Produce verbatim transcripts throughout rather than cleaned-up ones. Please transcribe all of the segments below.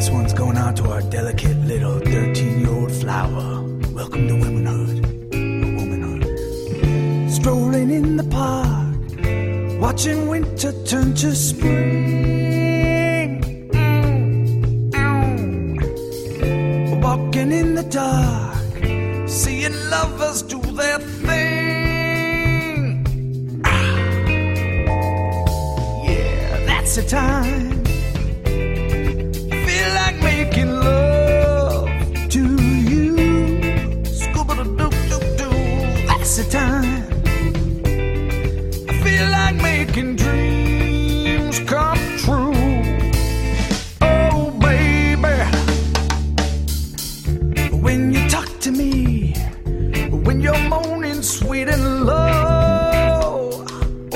This one's going out to our delicate little thirteen-year-old flower. Welcome to womanhood, or womanhood. Strolling in the park, watching winter turn to spring. Mm-mm. Walking in the dark, seeing lovers do their thing. Ah. Yeah, that's the time. Making love to you, scoop-a-doo-doo-doo. That's the time. I feel like making dreams come true. Oh, baby, when you talk to me, when you're moaning sweet and low, oh,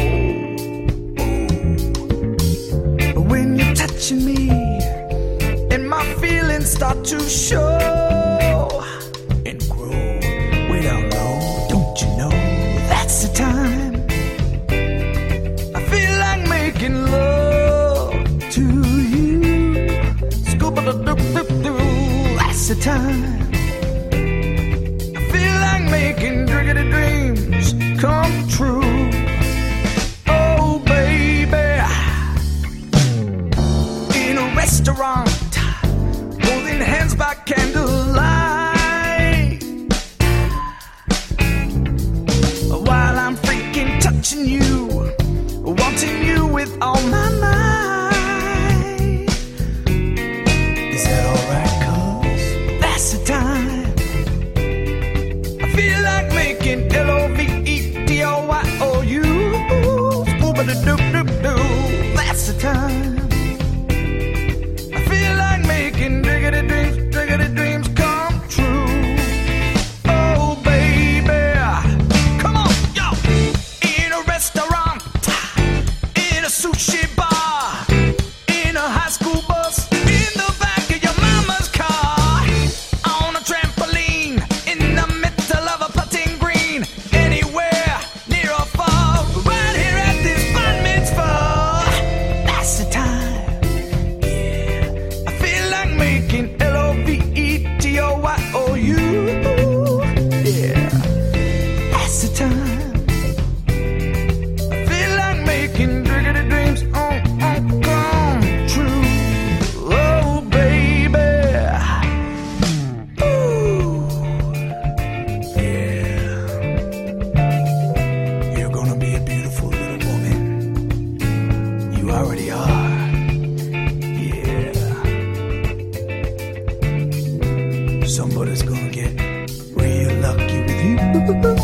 oh. When you're touching me, my feelings start to show and grow way down low. Don't you know that's the time? I feel like making love to you. Scoop-a-doo-doo-doo. That's the time. I feel like making driggity dreams come true. Oh, baby, in a restaurant, holding hands by candlelight, while I'm freaking touching you, wanting you with all my might. Is that alright, cuz? That's the time. I feel like making L O V E D O Y O U. Scoop-a-doo-doo-doo. That's the time. Making diggity dreams, diggity dreams come true. Oh, baby, come on, yo. In a restaurant, in a sushi bar, in a high school bus, in the back of your mama's car, on a trampoline, in the middle of a putting green, anywhere, near or far, right here at this bar mitzvah. That's the time. Making L O V E T O Y O U. Yeah, that's the time. I feel like making driggity dreams oh, oh, come true. Oh, baby. Ooh. Yeah. You're gonna be a beautiful little woman. You already are. Somebody's gonna get real lucky with you.